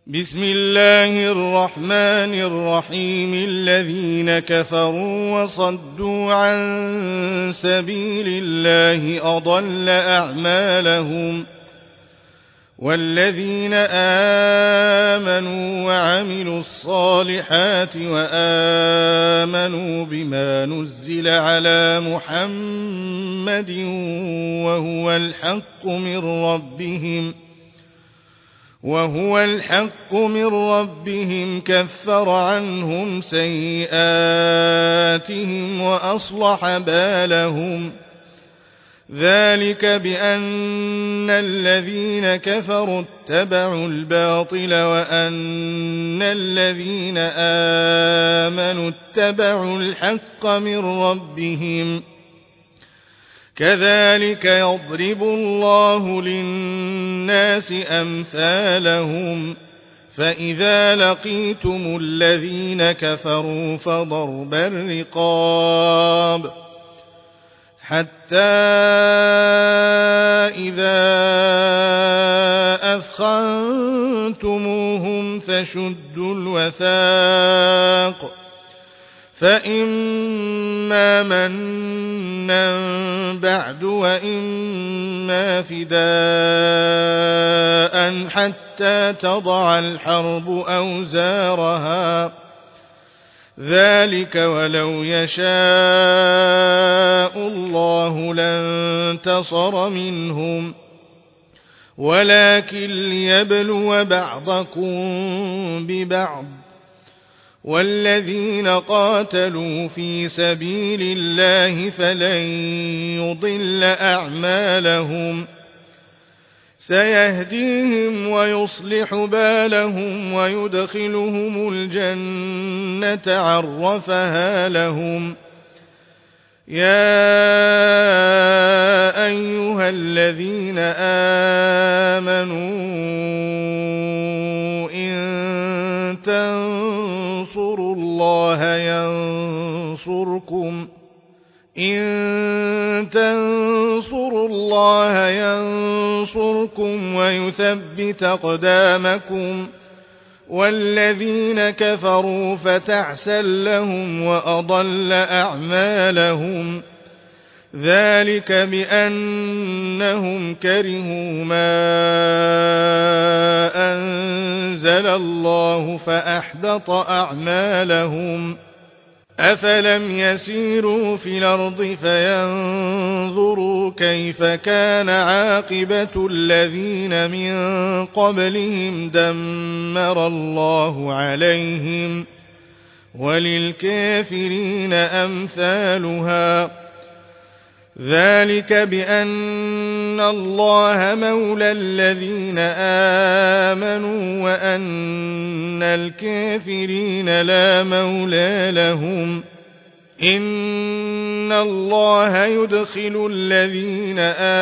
بسم الله الرحمن الرحيم. الذين كفروا وصدوا عن سبيل الله أضل أعمالهم، والذين آمنوا وعملوا الصالحات وآمنوا بما نزل على محمد وهو الحق من ربهم كفر عنهم سيئاتهم وأصلح بالهم. ذلك بأن الذين كفروا اتبعوا الباطل وأن الذين آمنوا اتبعوا الحق من ربهم. كذلك يضرب الله للناس أمثالهم. فإذا لقيتم الذين كفروا فضرب الرقاب حتى إذا أثخنتموهم فشدوا الوثاق، فإما منا بعد وإما فداء حتى تضع الحرب أوزارها. ذلك ولو يشاء الله لانتصر منهم، ولكن ليبلو بعضكم ببعض. والذين قاتلوا في سبيل الله فلن يضل أعمالهم، سيهديهم ويصلح بالهم ويدخلهم الجنة عرفها لهم. يا أيها الذين آمنوا إن تنصروا الله ينصركم ويثبت أقدامكم. والذين كفروا فتعسا لهم وأضل أعمالهم. ذلك بأنهم كرهوا ما أنزل الله فأحبط أعمالهم. أفلم يسيروا في الأرض فينظروا كيف كان عاقبة الذين من قبلهم دمر الله عليهم، وللكافرين أمثالها. ذلك بأن الله مولى الذين آمنوا وأن الكافرين لا مولى لهم. إن الله يدخل الذين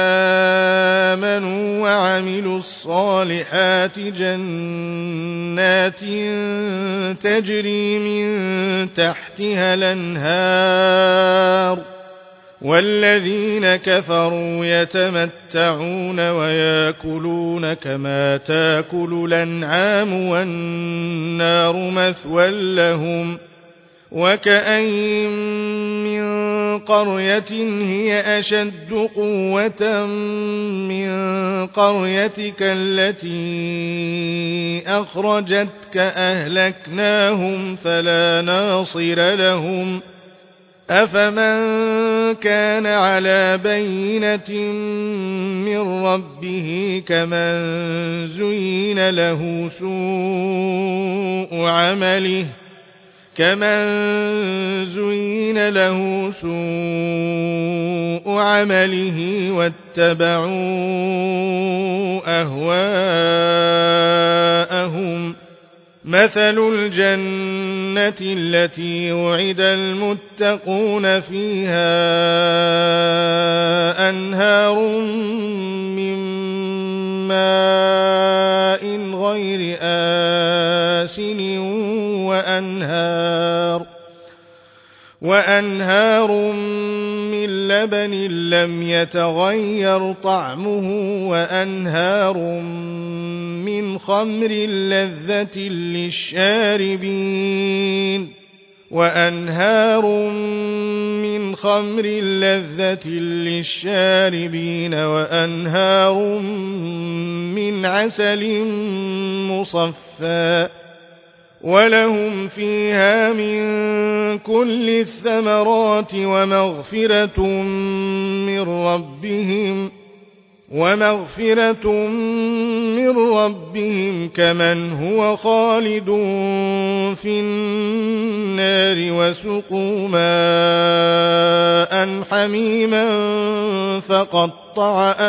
آمنوا وعملوا الصالحات جنات تجري من تحتها الأنهار، والذين كفروا يتمتعون ويأكلون كما تأكل الأنعام والنار مثوى لهم. وكأين من قرية هي أشد قوة من قريتك التي أخرجتك أهلكناهم فلا ناصر لهم. أفمن كان على بينة من ربه كمن زين له سوء عمله واتبعوا أهواءهم. مثل الجنة التي وعد المتقون فيها أنهار من ماء غير آسن وأنهار من من لبن لم يتغير طعمه وأنهار من خمر لذة للشاربين وأنهار من عسل مصفى ولهم فيها من كل الثمرات ومغفرة من ربهم كمن هو خالد في النار وسقوا ماء حميما فقطع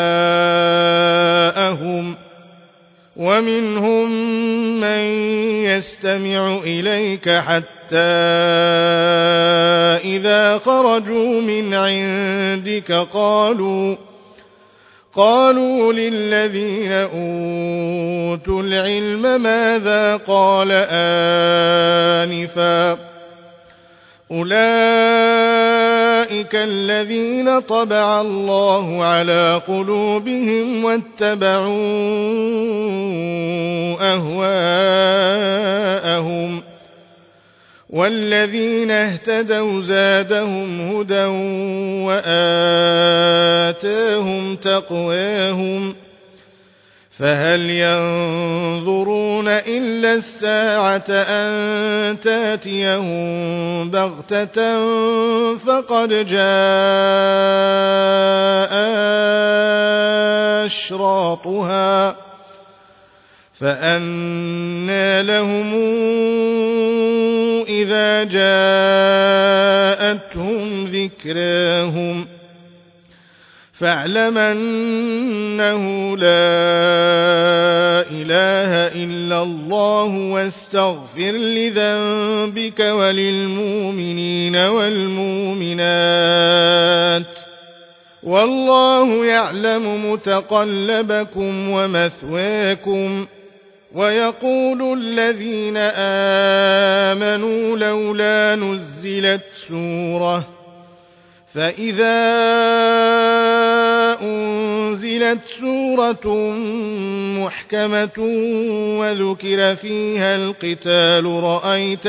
أمعاءهم ومنهم من يستمع إليك حتى إذا خرجوا من عندك قالوا للذين أوتوا العلم ماذا قال آنفا أولئك الذين طبع الله على قلوبهم واتبعوا أهواءهم والذين اهتدوا زادهم هدى وآتاهم تقواهم فهل ينظرون إلا الساعة أن تأتيهم بغتة فقد جاء أشراطها فأنى لهم إذا جاءتهم ذكراهم فاعلم أنه لا إله إلا الله واستغفر لذنبك وللمؤمنين والمؤمنات والله يعلم متقلبكم ومثواكم ويقول الذين آمنوا لولا نزلت سورة فإذا أنزلت سورة محكمة وذكر فيها القتال رأيت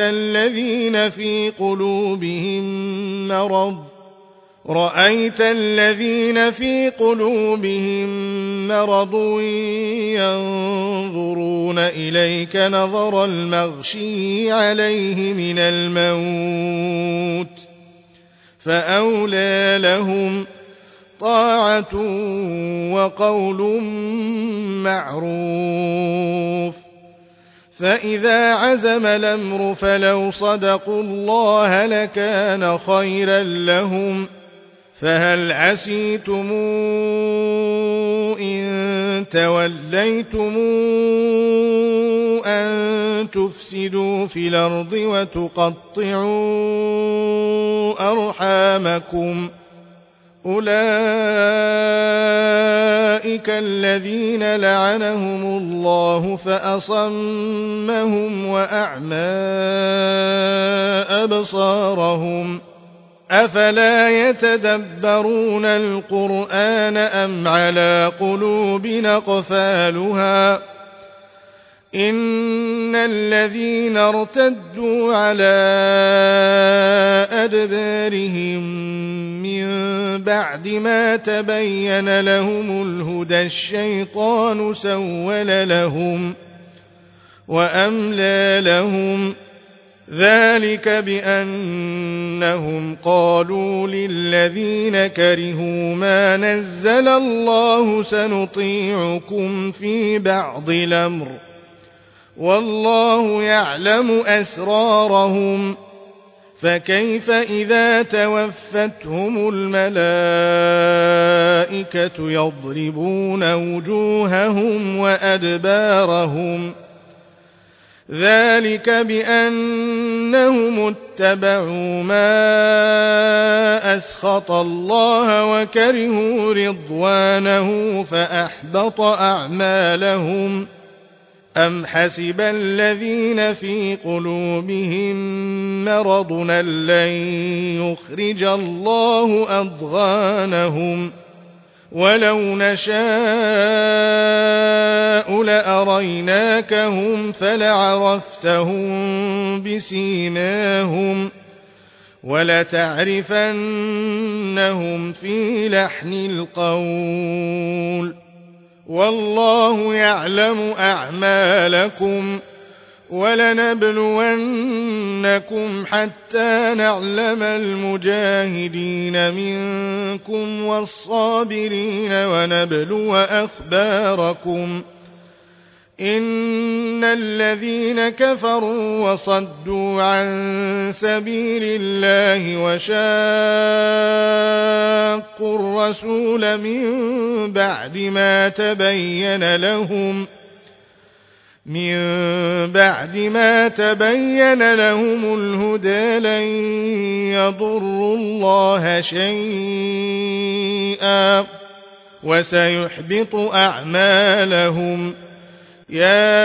الذين في قلوبهم مرض ينظرون إليك نظر المغشي عليه من الموت فأولى لهم طاعة وقول معروف فإذا عزم الأمر فلو صدقوا الله لكان خيرا لهم فهل عسيتم إن توليتم أن تفسدوا في الأرض وتقطعوا أرحامكم أولئك الذين لعنهم الله فأصمهم وأعمى أبصارهم أفلا يتدبرون القرآن أم على قلوب أقفالها إن الذين ارتدوا على أدبارهم من بعد ما تبين لهم الهدى الشيطان سول لهم وأملى لهم ذلك بأنهم قالوا للذين كرهوا ما نزل الله سنطيعكم في بعض الأمر والله يعلم أسرارهم فكيف إذا توفتهم الملائكة يضربون وجوههم وأدبارهم ذلك بأنهم اتبعوا ما أسخط الله وكرهوا رضوانه فأحبط أعمالهم أم حسب الذين في قلوبهم مرض أن لن يخرج الله أضغانهم ولو نشاء لأريناكهم فلعرفتهم بسيماهم ولتعرفنهم في لحن القول والله يعلم أعمالكم ولنبلونكم حتى نعلم المجاهدين منكم والصابرين ونبلو أخباركم إن الذين كفروا وصدوا عن سبيل الله وشاقوا الرسول من بعد ما تبين لهم الهدى لن يضروا الله شيئا وسيحبط أعمالهم يا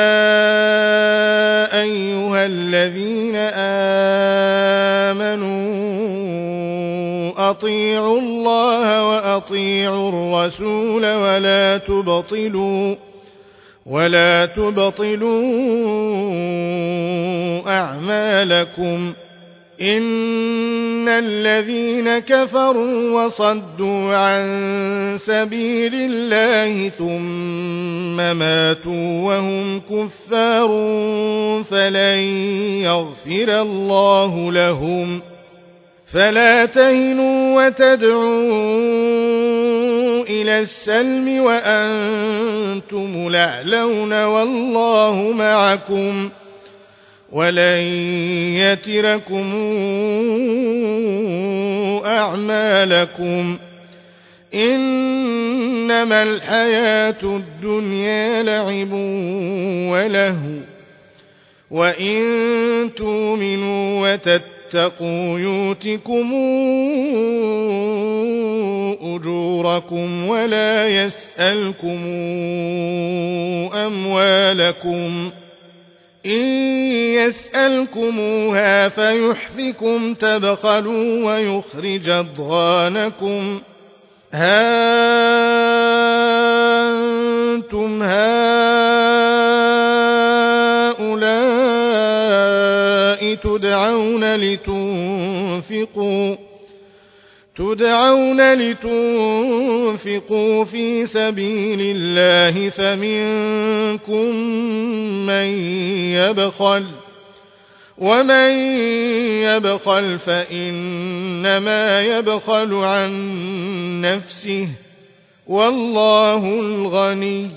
أيها الذين آمنوا أطيعوا الله وأطيعوا الرسول ولا تبطلوا أعمالكم إن الذين كفروا وصدوا عن سبيل الله ثم ماتوا وهم كفار فلن يغفر الله لهم فلا تهنوا وتدعوا إلى السلم وأنتم الأعلون والله معكم ولن يتركم أعمالكم إنما الحياة الدنيا لعب ولهو وإن تؤمنوا وتتقوا يؤتكم أجوركم ولا يسألكم أموالكم إن يسألكموها فيحفكم تبخلوا ويخرج أضغانكم ها أنتم هؤلاء تدعون لتنفقوا في سبيل الله فمنكم من يبخل ومن يبخل فإنما يبخل عن نفسه والله الغني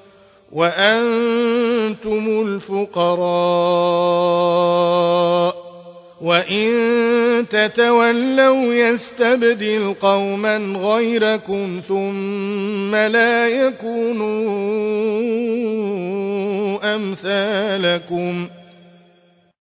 وأنتم الفقراء وإن تتولوا يستبدل قوما غيركم ثم لا يكونوا أمثالكم